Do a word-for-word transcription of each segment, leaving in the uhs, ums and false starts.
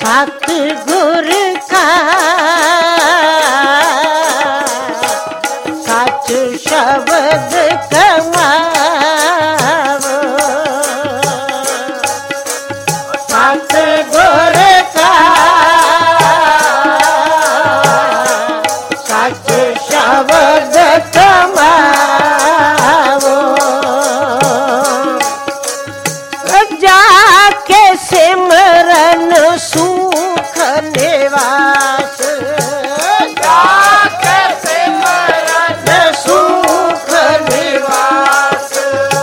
सतगुर का सच शब्द कमावो सतगुर का सच शब्द कमावो जाके सिमरन सुख निवास जाके सिमरन सुख निवास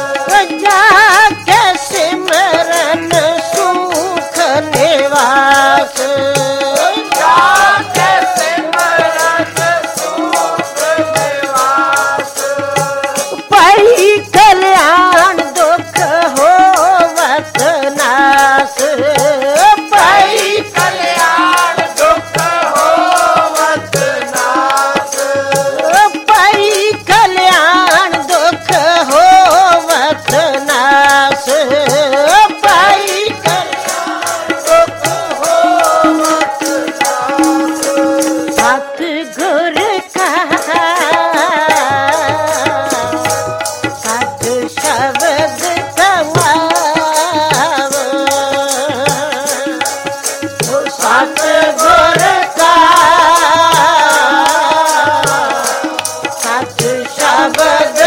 जाके सिमरन सुख निवास जाके सिमरन सुख निवास पई कल्याण दुख होवत नास पई कल्याण दुख होवत नास पई कल्याण दुख होवत नास पई दुख होवत नास सतगुर का सत शब्द कमावो सतगुर का सत शब्द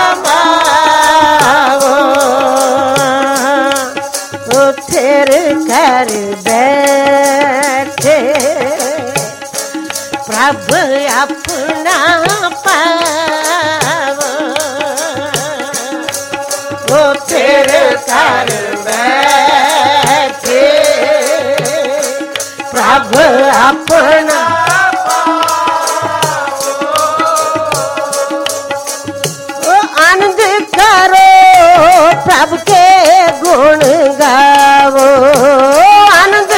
कमावो ओ थिर कर बैठे प्रभु अपना पावो ओ थिर कर बैठे प्रभु अपना ओ आनंद करो प्रभु के गुण गावो आनंद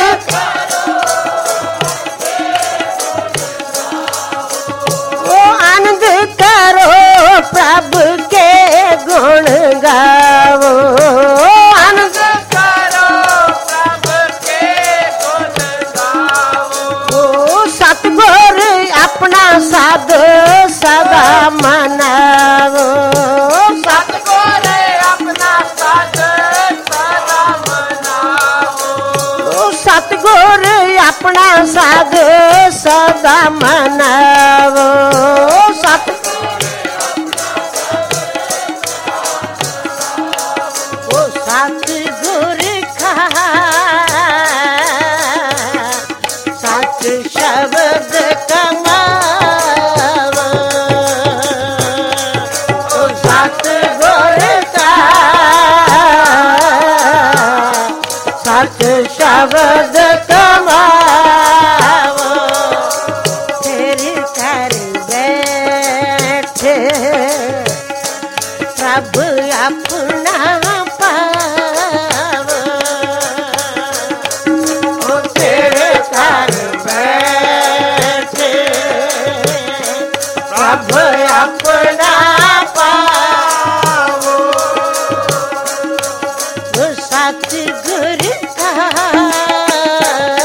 ओ आनंद करो प्रभु के गुण गावो आनंद करो प्रभु के गुण गावो ओ सतगुर अपना साध सदा मनावो सतगुर अपना साध सदा मनावो ओ सतगुर अपना साध सदा मनावो सत ओ सतगुर का सच शब्द कमावो ओ सतगुर का सच शब्द कमावो फिर कर बैठे प्रभु अपना पावो ओ फिर कर बैठे प्रभु अपना पावो ओ सतगुर का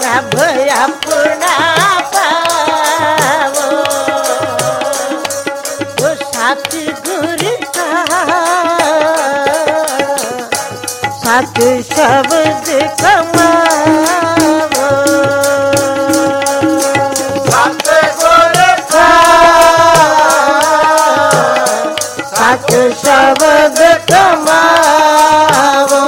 सब अपना पावो वो सतगुरु का सत शब्द कमावो सतगुरु का सत शब्द कमावो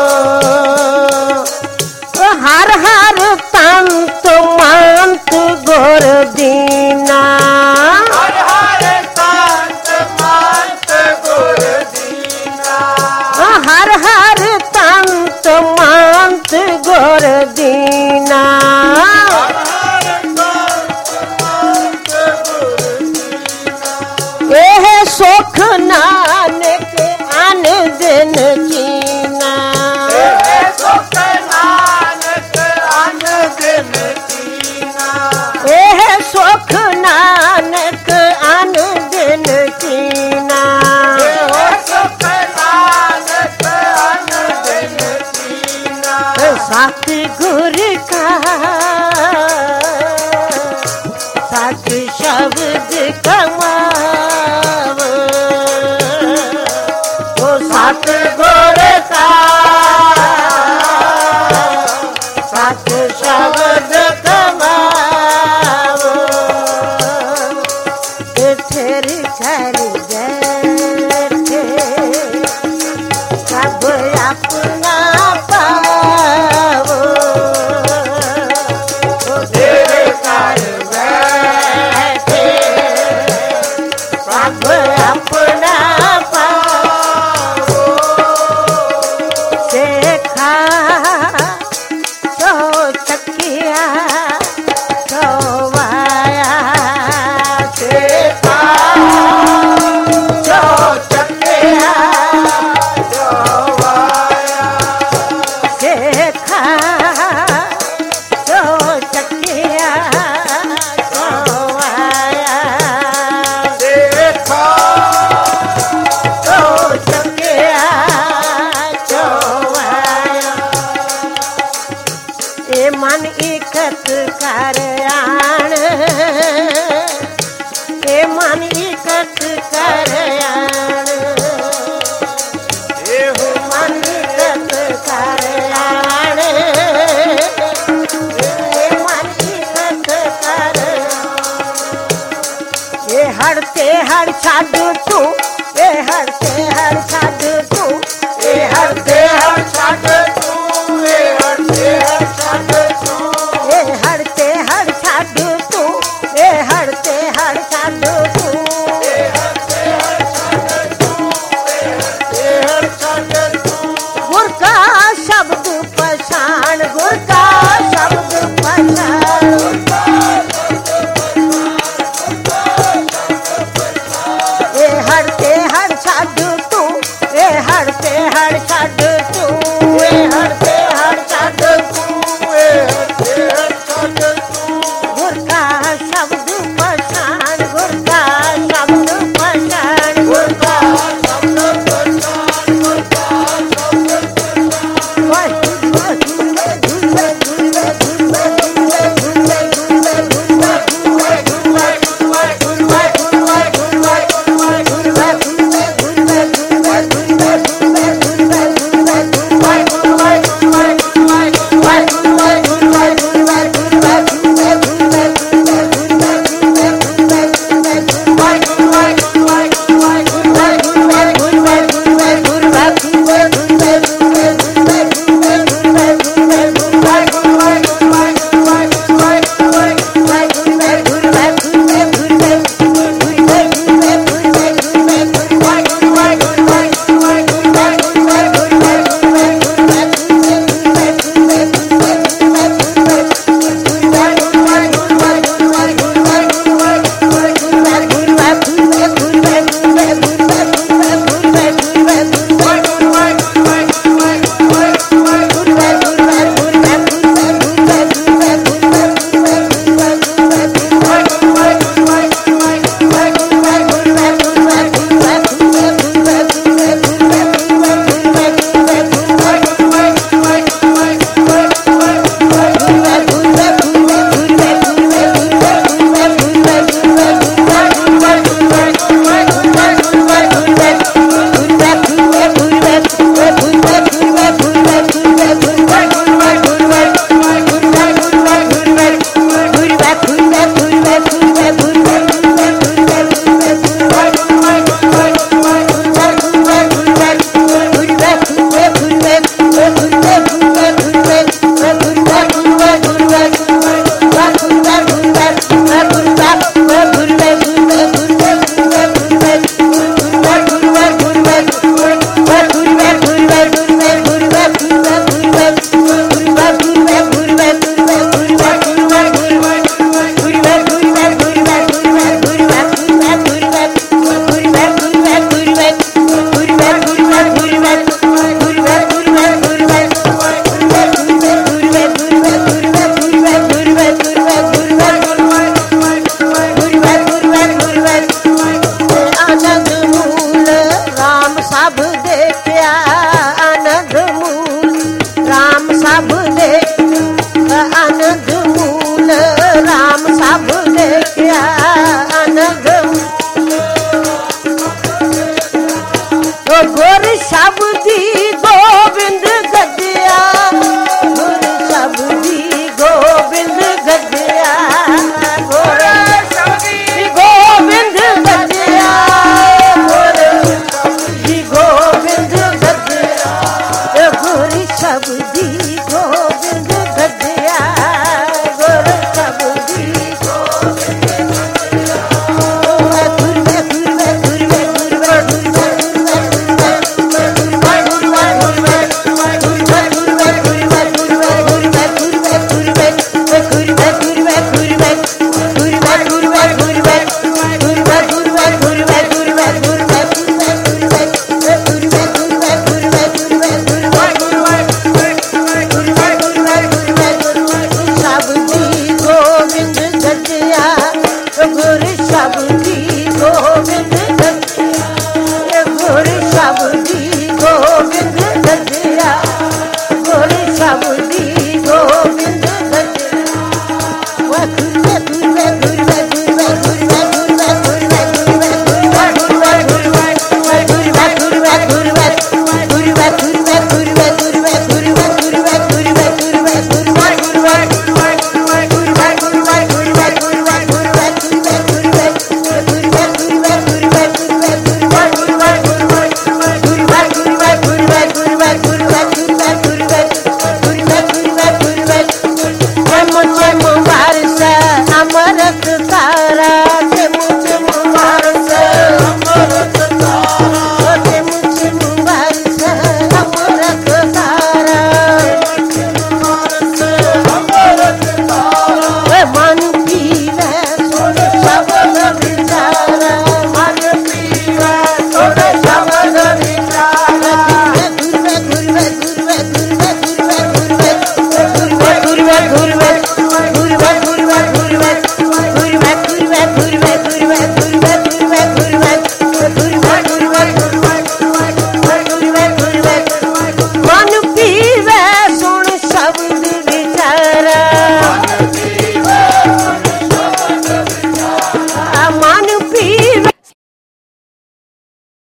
हर हर तंत मंत गुर दीना हर हर तंत मंत गुर दीना हर हर तंत मंत गुर दीना हर हर तंत मंत गुर दीना एह सुख नानक अन दिन कीना हे सुख नानक अन दिन कीना एह सुख नानक अन दिन कीना हे सुख नानक अन दिन कीना सतगुर का सत शब्द कमावो वो सतगुर का सत शब्द कमावो फिर घर बैठे सब अपना पावो फिर कर बैठे सब अपना पावो देखा तो चकिया तो वाया देखा जो चकिया जो वाया देखा तो चकिया तो वाया देखा तो चकिया तो वाया ए मन इकत कर आण ए मन इकत कर आण एहु मन इकत कर आण ए मन इकत कर ए हड़ते हड़ छाड़ तू ए हड़ते हड़ छाड़ तू ए हड़ते हर छाड़ तू ए हरते हर छाड़ तू ए हड़ते हड़ छाड़ तू ए हड़ते हड़ छाड़ तू ए हरते हर छाड़ तू ए हरते हर छाड़ तू गुर का शब्द पछाण गुर का शब्द पछाण